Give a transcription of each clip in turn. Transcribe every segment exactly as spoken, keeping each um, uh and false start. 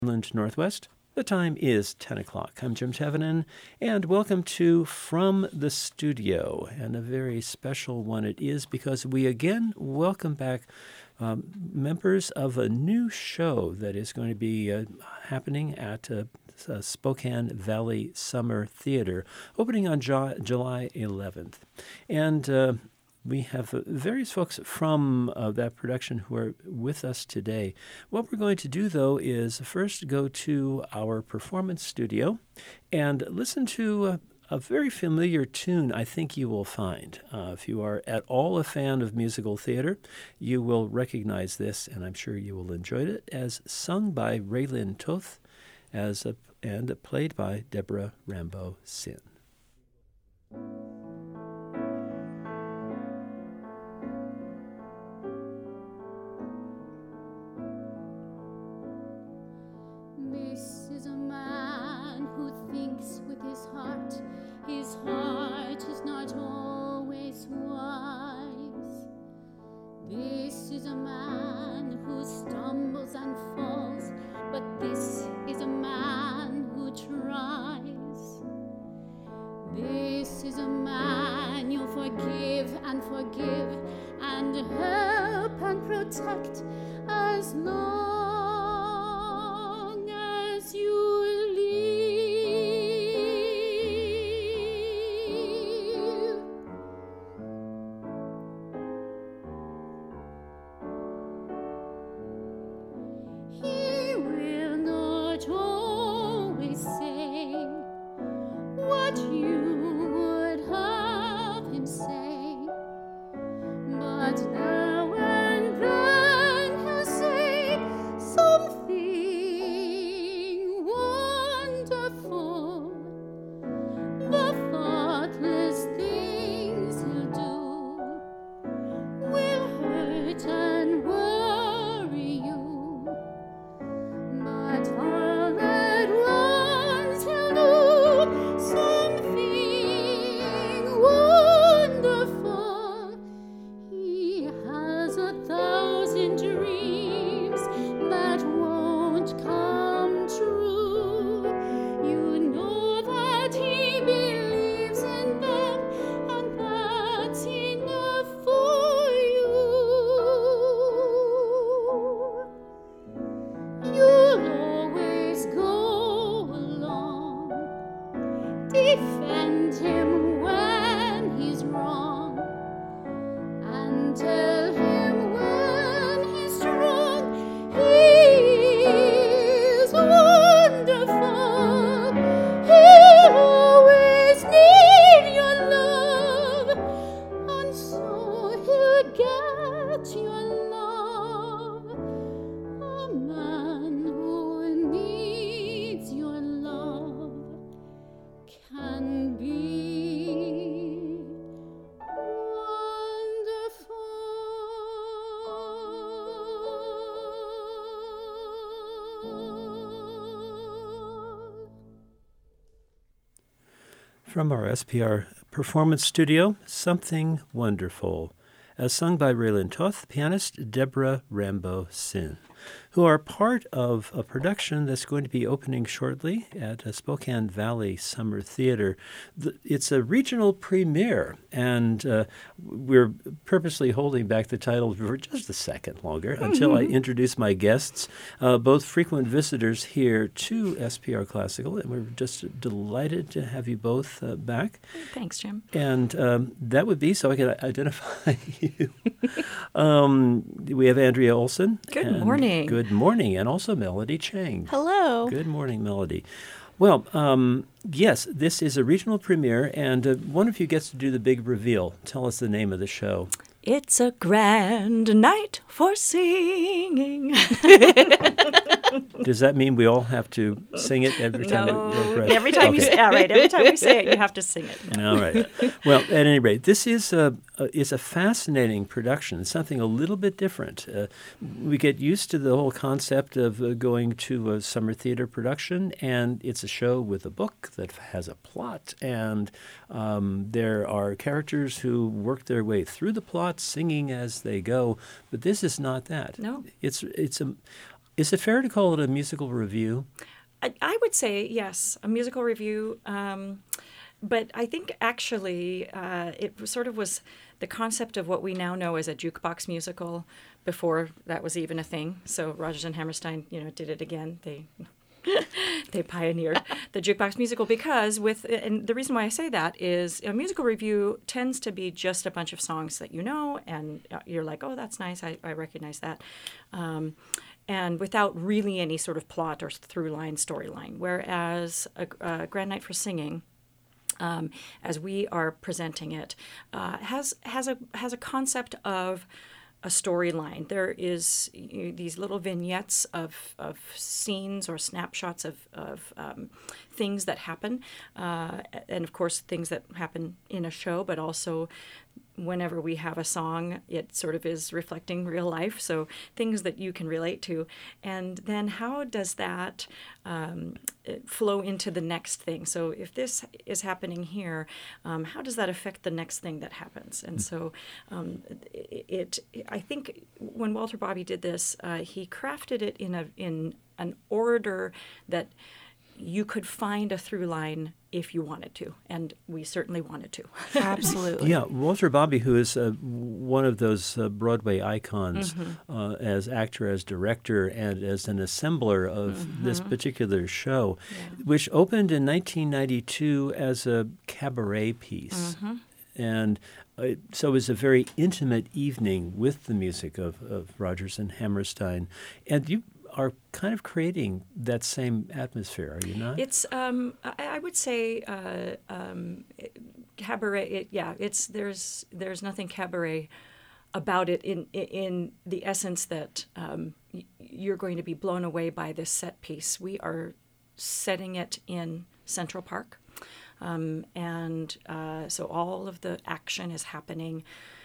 Inland Northwest. The time is ten o'clock. I'm Jim Tevenin, and welcome to From the Studio, and a very special one it is because we again welcome back um, members of a new show that is going to be uh, happening at uh, uh, Spokane Valley Summer Theater, opening on Ju- July eleventh. And uh, we have uh, various folks from uh, that production who are with us today. What we're going to do, though, is first go to our performance studio and listen to uh, a very familiar tune I think you will find. Uh, if you are at all a fan of musical theater, you will recognize this, and I'm sure you will enjoy it, as sung by Raylyn Toth as a, and played by Deborah Rambo Sin. This is a man who thinks with his heart. His heart is not always wise. This is a man who stumbles and falls, but this is a man who tries. This is a man you'll forgive and forgive and help and protect as long as you live. He will not always say what you would have him say, but now and then he'll say something wonderful. The thoughtless things he'll do will hurt and worry you, but all at once he'll do something wonderful. He has a thousand dreams that won't come true. You know that he believes in them, and that's enough for you. You'll always go along, defend him when he's wrong, and tell him when he's strong. He's wonderful. He'll always need your love, and so he'll get your love. A man who needs your love can be wonderful. From our S P R performance studio, Something Wonderful, as sung by Raylyn Toth, pianist Deborah Rambo Sin, who are part of a production that's going to be opening shortly at a Spokane Valley Summer Theater. The, it's a regional premiere, and uh, we're purposely holding back the title for just a second longer until I introduce my guests, uh, both frequent visitors here to S P R Classical, and we're just delighted to have you both uh, back. Thanks, Jim. And um, that would be, so I can identify you. um, we have Andrea Olson. Good and morning. Good morning. And also Melody Chang. Hello. Good morning, Melody. Well, um, yes, this is a regional premiere, and uh, one of you gets to do the big reveal. Tell us the name of the show. It's a grand night for singing. Does that mean we all have to sing it every time? No. It, right. Every time you Okay. say, all right, every time we say it, you have to sing it. All right. Well, at any rate, this is a, a is a fascinating production. Something a little bit different. Uh, we get used to the whole concept of uh, going to a summer theater production, and it's a show with a book that has a plot, and um, there are characters who work their way through the plot, singing as they go. But this is not that. No. It's it's a. Is it fair to call it a musical review? I, I would say yes, a musical review. Um, but I think actually uh, it sort of was the concept of what we now know as a jukebox musical before that was even a thing. So Rodgers and Hammerstein, you know, did it again. They they pioneered the jukebox musical because with, and the reason why I say that is a musical review tends to be just a bunch of songs that you know, and you're like, oh, that's nice, I, I recognize that. Um, and without really any sort of plot or through line, storyline. Whereas a, a Grand Night for Singing, um, as we are presenting it, uh, has has a has a concept of a storyline. There is you know, these little vignettes of, of scenes or snapshots of, of um, things that happen, uh, and of course things that happen in a show, but also whenever we have a song, it sort of is reflecting real life, so things that you can relate to. And then how does that um, flow into the next thing? So if this is happening here, um, how does that affect the next thing that happens? And so um, it, it, I think when Walter Bobbie did this, uh, he crafted it in a in an order that you could find a through line if you wanted to, and we certainly wanted to. Absolutely. Yeah, Walter Bobbie, who is uh, one of those uh, Broadway icons Mm-hmm. uh, as actor, as director, and as an assembler of Mm-hmm. this particular show, Yeah. which opened in nineteen ninety-two as a cabaret piece. Mm-hmm. And uh, so it was a very intimate evening with the music of, of Rodgers and Hammerstein. And you are kind of creating that same atmosphere, are you not? It's, um, I, I would say, uh, um, cabaret. It, yeah, it's there's there's nothing cabaret about it in in the essence that um, y- you're going to be blown away by this set piece. We are setting it in Central Park, um, and uh, so all of the action is happening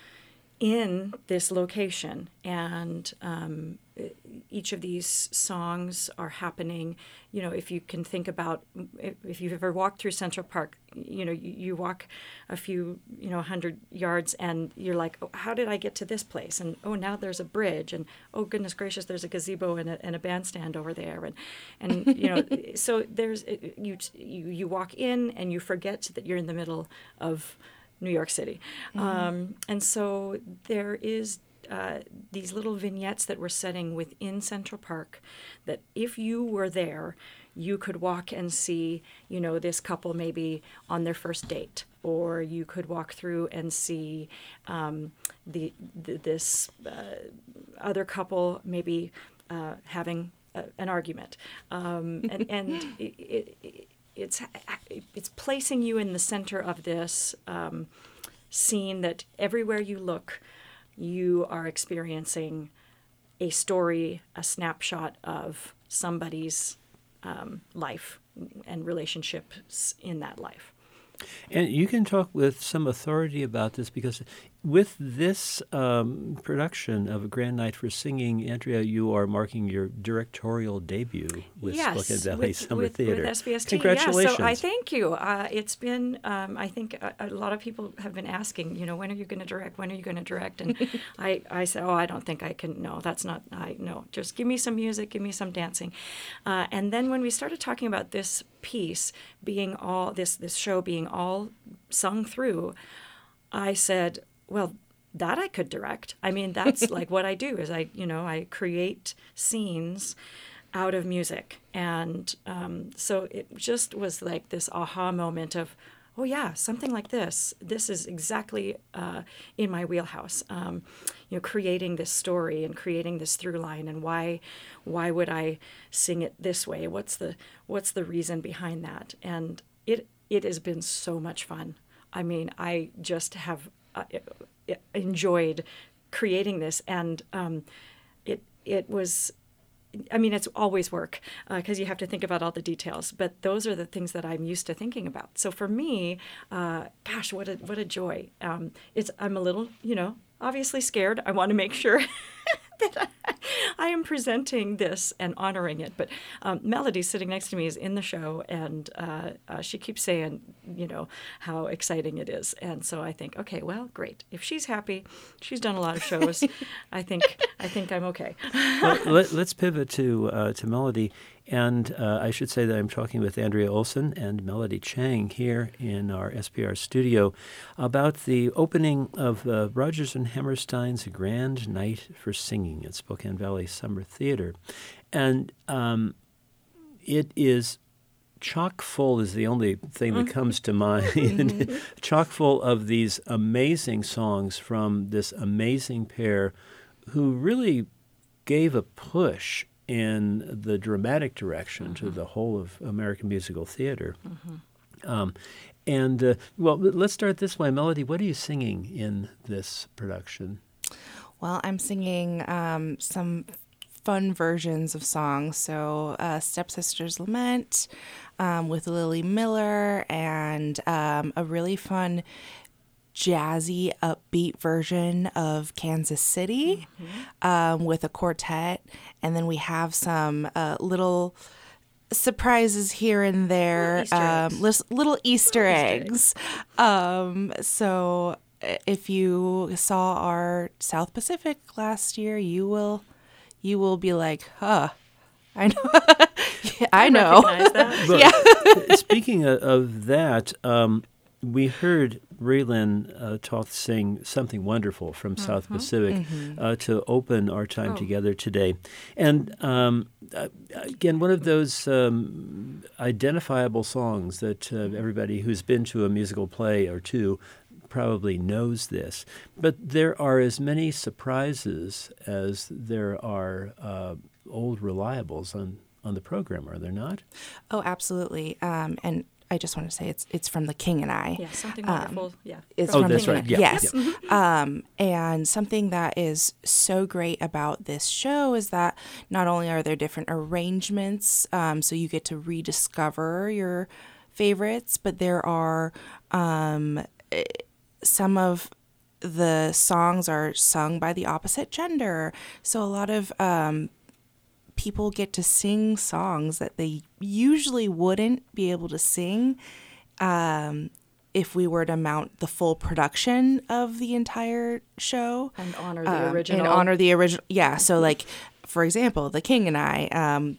in this location, and um, each of these songs are happening. You know, if you can think about, if, if you've ever walked through Central Park, you know, you, you walk a few, you know, hundred yards, and you're like, oh, how did I get to this place? And oh, now there's a bridge, and oh goodness gracious, there's a gazebo and a, and a bandstand over there, and and you know, so there's you you you walk in and you forget that you're in the middle of New York City. Mm-hmm. Um, and so there is uh, these little vignettes that we're setting within Central Park that if you were there, you could walk and see, you know, this couple maybe on their first date, or you could walk through and see um, the, the this uh, other couple maybe uh, having a, an argument. Um, and and it, it, it It's it's placing you in the center of this um, scene that everywhere you look, you are experiencing a story, a snapshot of somebody's um, life and relationships in that life. And you can talk with some authority about this because with this um, production of A Grand Night for Singing, Andrea, you are marking your directorial debut with yes, Spokane Valley with, Summer with, Theater. With S B S T. Congratulations. Yeah, so I thank you. Uh, it's been, um, I think a, a lot of people have been asking, you know, when are you going to direct? When are you going to direct? And I, I said, oh, I don't think I can. No, that's not, I no, just give me some music, give me some dancing. Uh, and then when we started talking about this piece being all, this, this show being all sung through, I said, well, that I could direct. I mean, that's like what I do is I, you know, I create scenes out of music. And um, so it just was like this aha moment of, oh yeah, something like this. This is exactly uh, in my wheelhouse. Um, you know, creating this story and creating this through line, and why, why would I sing it this way? What's the, what's the reason behind that? And it, it has been so much fun. I mean, I just have uh, enjoyed creating this, and um, it it was. I mean, it's always work because uh, you have to think about all the details. But those are the things that I'm used to thinking about. So for me, uh, gosh, what a what a joy! Um, it's I'm a little, you know, obviously scared. I want to make sure that I, I am presenting this and honoring it. But um, Melody, sitting next to me, is in the show, and uh, uh, she keeps saying, you know, how exciting it is. And so I think, okay, well, great. If she's happy, she's done a lot of shows. I think I think I'm okay. Well, let, let's pivot to uh, to Melody. And uh, I should say that I'm talking with Andrea Olson and Melody Chang here in our S P R studio about the opening of uh, Rodgers and Hammerstein's Grand Night for Singing at Spokane Valley Summer Theater. And um, it is chock full is the only thing that comes to mind, chock full of these amazing songs from this amazing pair who really gave a push in the dramatic direction mm-hmm. to the whole of American musical theater. Mm-hmm. Um, and, uh, well, let's start this way. Melody, what are you singing in this production? Well, I'm singing um, some fun versions of songs. So uh, Stepsister's Lament um, with Lily Miller, and um, a really fun jazzy, upbeat version of Kansas City mm-hmm. um, with a quartet. And then we have some uh, little surprises here and there, Easter eggs. Um, little, little Easter little eggs. Easter eggs. Um, so if you saw our South Pacific last year, you will you will be like, huh, I know. yeah, I, I know. Recognize that. But, yeah. Speaking of, of that, um, we heard Raylan uh, Toth sing Something Wonderful from mm-hmm. South Pacific mm-hmm. uh, to open our time oh. together today. And um, uh, again, one of those um, identifiable songs that uh, everybody who's been to a musical play or two probably knows this. But there are as many surprises as there are uh, old reliables on, on the program, are there not? Oh, absolutely. Um, and I just want to say it's it's from The King and I. Yeah, Something Wonderful. Um, yeah. It's oh, from that's the right. King Yeah. Yes. Yeah. Mm-hmm. Um, and something that is so great about this show is that not only are there different arrangements, um, so you get to rediscover your favorites, but there are um, some of the songs are sung by the opposite gender. So a lot of um, people get to sing songs that they usually wouldn't be able to sing um, if we were to mount the full production of the entire show. And honor the um, original. And honor the original. Yeah. So, like, for example, The King and I, um,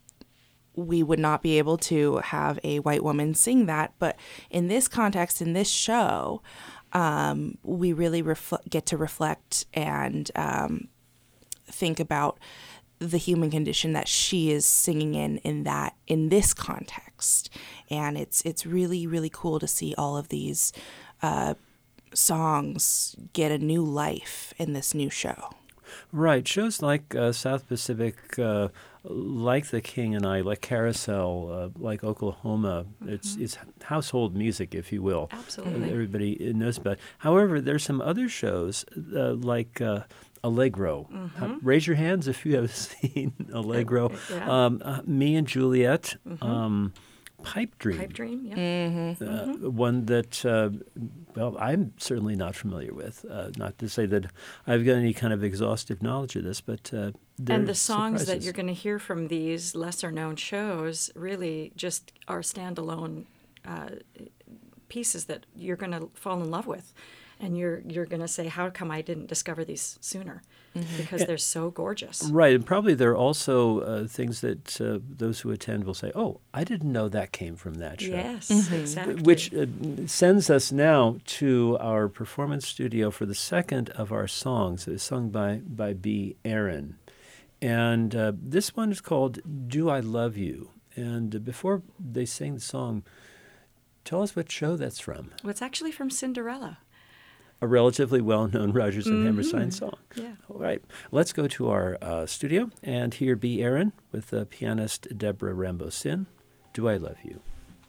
we would not be able to have a white woman sing that. But in this context, in this show, um, we really refl- get to reflect and um, think about the human condition that she is singing in in that in this context. And it's it's really, really cool to see all of these uh, songs get a new life in this new show. Right. Shows like uh, South Pacific, uh, like The King and I, like Carousel, uh, like Oklahoma, mm-hmm. it's it's household music, if you will. Absolutely. Everybody knows about it. However, there's some other shows uh, like uh, Allegro. Mm-hmm. Uh, raise your hands if you have seen Allegro. Yeah. Um, uh, Me and Juliet. Mm-hmm. Um, Pipe Dream. Pipe Dream, yeah. Mm-hmm. Uh, mm-hmm. One that, uh, well, I'm certainly not familiar with. Uh, not to say that I've got any kind of exhaustive knowledge of this, but uh, and the songs surprises. that you're going to hear from these lesser-known shows really just are standalone uh, pieces that you're going to fall in love with. And you're you're going to say, how come I didn't discover these sooner? Mm-hmm. Because they're so gorgeous. Right. And probably there are also uh, things that uh, those who attend will say, oh, I didn't know that came from that show. Yes, mm-hmm. exactly. Which uh, sends us now to our performance studio for the second of our songs. It was sung by, by B. Aaron. And uh, this one is called Do I Love You? And uh, before they sing the song, tell us what show that's from. Well, it's actually from Cinderella. A relatively well-known Rodgers and Mm-hmm. Hammerstein song. Yeah. All right. Let's go to our uh, studio and hear B. Aaron with uh, pianist Deborah Rambo-Sin. Do I Love You?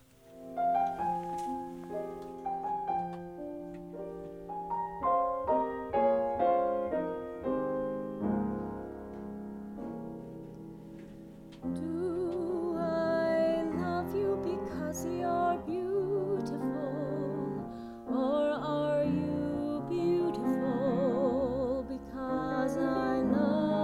Do I love you because you're beautiful, or are you beautiful because I love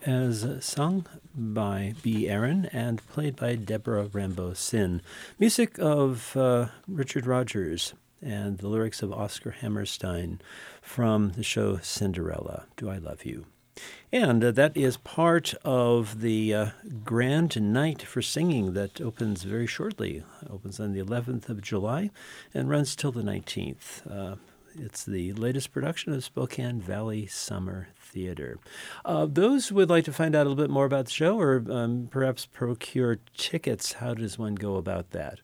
as sung by B. Aaron and played by Deborah Rambo Sin. Music of uh, Richard Rodgers and the lyrics of Oscar Hammerstein from the show Cinderella, Do I Love You? And uh, that is part of the uh, Grand Night for Singing that opens very shortly. It opens on the eleventh of July and runs till the nineteenth. Uh, it's the latest production of Spokane Valley Summer Theater. Uh, those who would like to find out a little bit more about the show or um, perhaps procure tickets, how does one go about that?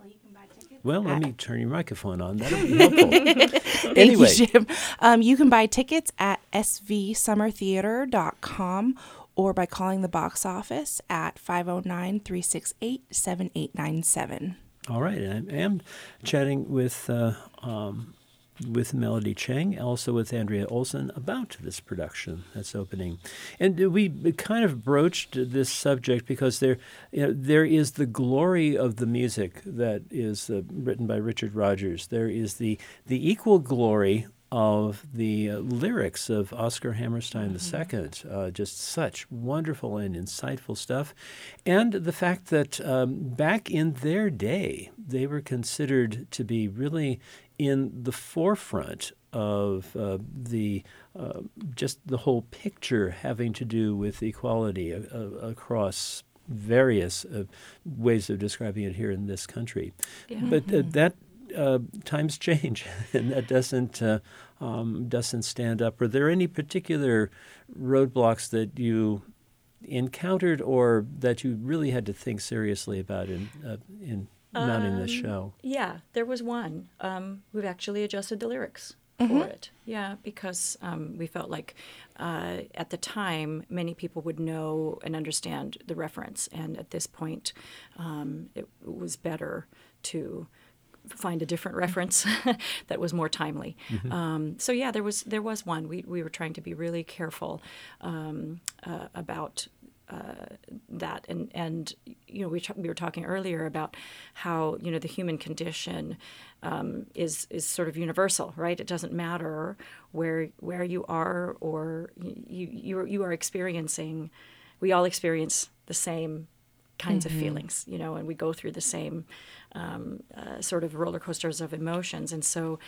Well, let me turn your microphone on. That'll be helpful. Thank Anyway. you, Jim. Um, you can buy tickets at s v summer theater dot com or by calling the box office at five oh nine, three six eight, seven eight nine seven. All right. And I am chatting with uh, um, with Melody Chang, also with Andrea Olson, about this production that's opening. And we kind of broached this subject because there you know, there is the glory of the music that is uh, written by Richard Rodgers. There is the, the equal glory of the uh, lyrics of Oscar Hammerstein the Second. Uh, just such wonderful and insightful stuff. And the fact that um, back in their day, they were considered to be really in the forefront of uh, the uh, just the whole picture having to do with equality uh, uh, across various uh, ways of describing it here in this country. Yeah. But uh, that uh, times change, and that doesn't uh, um, doesn't stand up. Are there any particular roadblocks that you encountered, or that you really had to think seriously about in uh, in mounting this show? Yeah, there was one. Um, we've actually adjusted the lyrics Mm-hmm. for it. Yeah, because um, we felt like uh, at the time many people would know and understand the reference, and at this point um, it was better to find a different reference that was more timely. Mm-hmm. Um, so yeah, there was there was one. We we were trying to be really careful um, uh, about. Uh, that and and you know we t- we were talking earlier about how you know the human condition um, is is sort of universal, right? It doesn't matter where where you are or you you you are experiencing. We all experience the same kinds Mm-hmm. of feelings, you know, and we go through the same um, uh, sort of roller coasters of emotions. And so,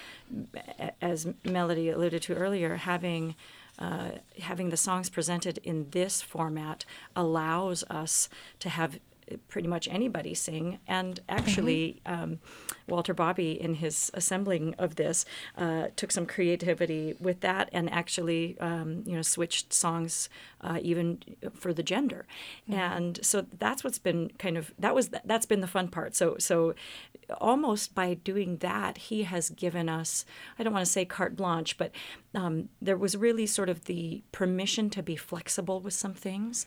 a- as Melody alluded to earlier, having Uh, having the songs presented in this format allows us to have pretty much anybody sing. And actually, um, Walter Bobby, in his assembling of this, uh, took some creativity with that and actually, um, you know, switched songs uh, even for the gender. And so that's what's been kind of that was that's been the fun part. So so almost by doing that, he has given us, I don't want to say carte blanche, but um, there was really sort of the permission to be flexible with some things.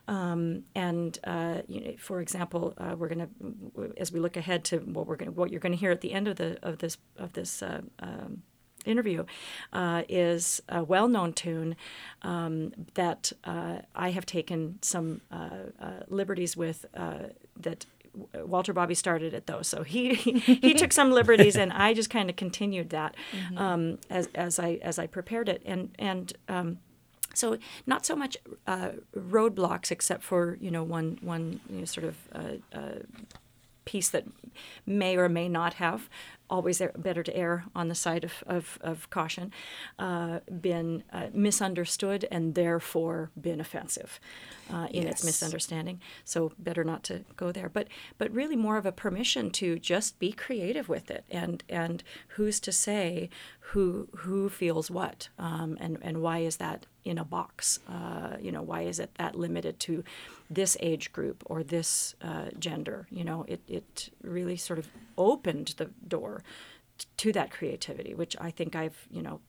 Um, and uh, you know, for example, uh, we're going to, as we look ahead to what we're going, what you're going to hear at the end of the of this of this uh, um, interview, uh, is a well-known tune um, that uh, I have taken some uh, uh, liberties with. Uh, that Walter Bobby started it though, so he he took some liberties, and I just kind of continued that mm-hmm. um, as as I as I prepared it, and and. Um, So not so much uh, roadblocks, except for you know one one you know, sort of uh, uh, piece that may or may not have, always better to err on the side of of, of caution, uh, been uh, misunderstood and therefore been offensive uh, in Yes. its misunderstanding. So better not to go there. But but really more of a permission to just be creative with it, and and who's to say who who feels what, um, and and why is that in a box? Uh, you know, why is it that limited to this age group or this uh, gender? You know, it it really sort of opened the door to that creativity, which I think I've, you know,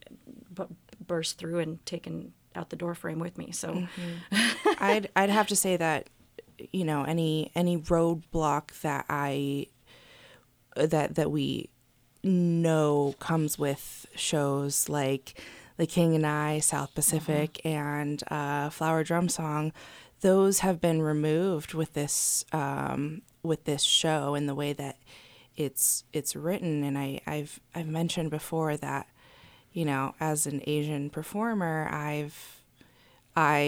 b- burst through and taken out the door frame with me. So Mm-hmm. I'd I'd have to say that, you know, any any roadblock that I that that we know comes with shows like The King and I, South Pacific, mm-hmm. and uh, Flower Drum Song, those have been removed with this um, with this show and the way that it's it's written. And I, I've I've mentioned before that, you know, as an Asian performer, I've I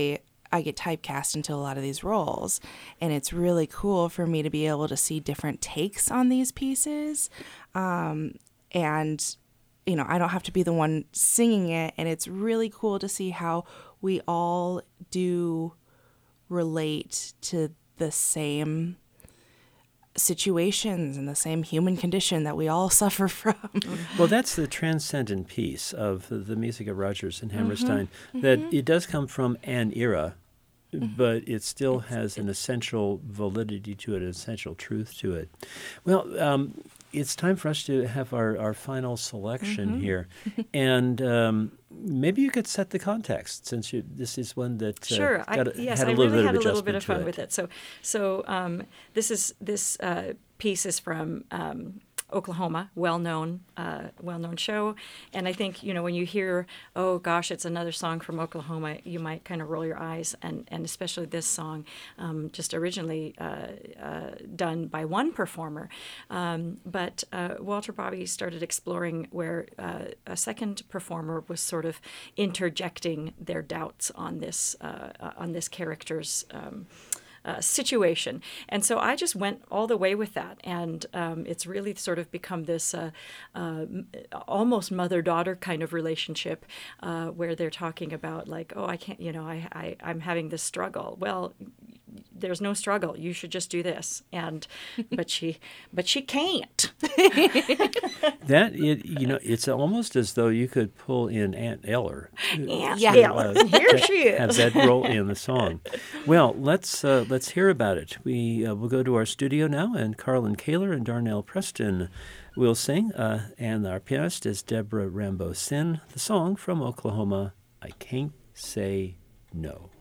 I get typecast into a lot of these roles, and it's really cool for me to be able to see different takes on these pieces. Um, and, you know, I don't have to be the one singing it, and it's really cool to see how we all do relate to the same situations and the same human condition that we all suffer from. Well, that's the transcendent piece of the music of Rodgers and Hammerstein, mm-hmm. that mm-hmm. it does come from an era, mm-hmm. but it still has an essential validity to it, an essential truth to it. Well, um, it's time for us to have our, our final selection mm-hmm. here. And um, maybe you could set the context, since you, this is one that uh, sure. got a, I, yes, had a I little really bit had of a little bit of fun it. with it. So, so um, this is this uh, piece is from um, Oklahoma, well-known, uh, well-known show. And I think, you know, when you hear, oh gosh, it's another song from Oklahoma, you might kind of roll your eyes. And, and especially this song, um, just originally uh, uh, done by one performer. Um, but uh, Walter Bobbie started exploring where uh, a second performer was sort of interjecting their doubts on this, uh, on this character's um Uh, situation. And so I just went all the way with that. And um, it's really sort of become this uh, uh, almost mother-daughter kind of relationship uh, where they're talking about like, oh, I can't, you know, I, I, I'm having this struggle. Well, there's no struggle. You should just do this. And but she but she can't. That, it, you know, it's almost as though you could pull in Aunt Eller. Aunt to, Eller. Uh, Here she is. Have that role in the song. Well, let's uh, let's hear about it. We uh, will go to our studio now, and Carlin Kaler and Darnell Preston will sing, uh, and our pianist is Deborah Rambo Sin. The song from Oklahoma, I Can't Say No.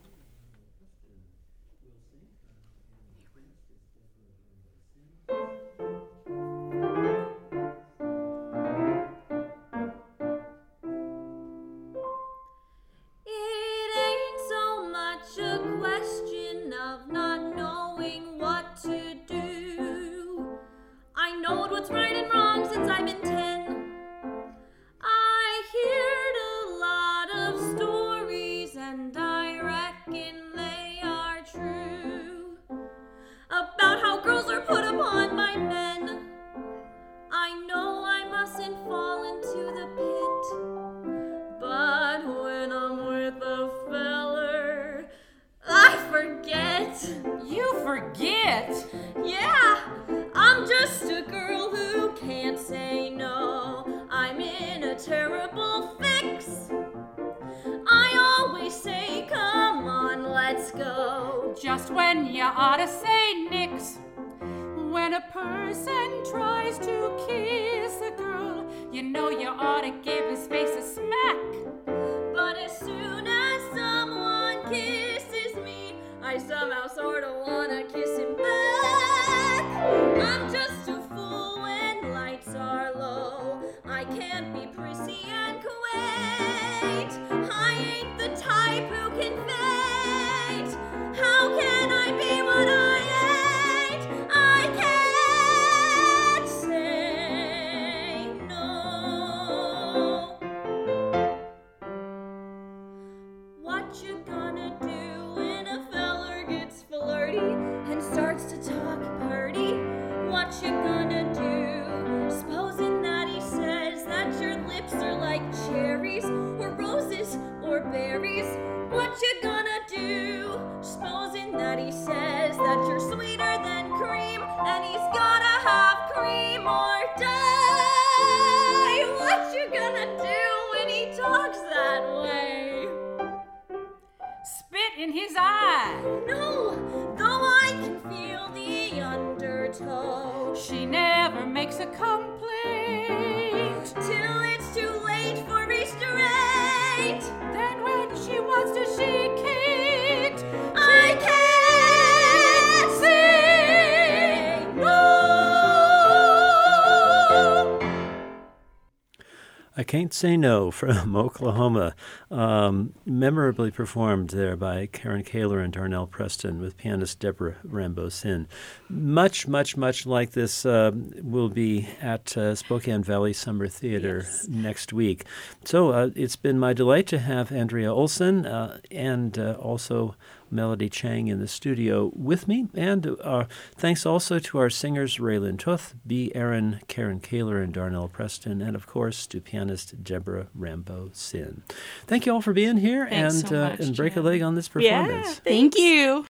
What's right and wrong since I've been ten. I heard a lot of stories and I reckon they are true about how girls are put upon by men. I know I mustn't fall into the pit, but when I'm with a feller, I forget. You forget? Yeah, I'm just a girl who can't say no. I'm in a terrible fix. I always say, come on, let's go. Just when you ought to say nix. When a person tries to kiss a girl, you know you ought to give his face a smack. But as soon as someone kisses me, I somehow sort of want to kiss him back. I'm just a fool when lights are low. I can't be prissy and quaint. I ain't the type who can fate. How can I be what I ain't? I can't say no. What you gonna do when a feller gets flirty and starts to talk purty? What you gonna do? Supposing that he says that your lips are like cherries or roses or berries. What you gonna do? Supposing that he says that you're sweeter than cream and he's gotta have cream or die. What you gonna do when he talks that way? Spit in his eye. No, though I can feel the undertow. She never makes a complaint Till it's too late for restraint. Then when she wants to, she can't. I can't say no. I Can't Say No from Oklahoma, um, memorably performed there by Karen Kaler and Darnell Preston with pianist Deborah Rambo Sin. Much, much, much like this uh, will be at uh, Spokane Valley Summer Theater Yes. next week. So uh, it's been my delight to have Andrea Olson uh, and uh, also Melody Chang in the studio with me. And uh, thanks also to our singers Raylan Tuth, B. Aaron, Karen Kaler, and Darnell Preston, and of course to pianist Deborah Rambo Sin. Thank you all for being here Thanks and, so uh, much, and break Jen. a leg on this Yeah, performance. Thank you.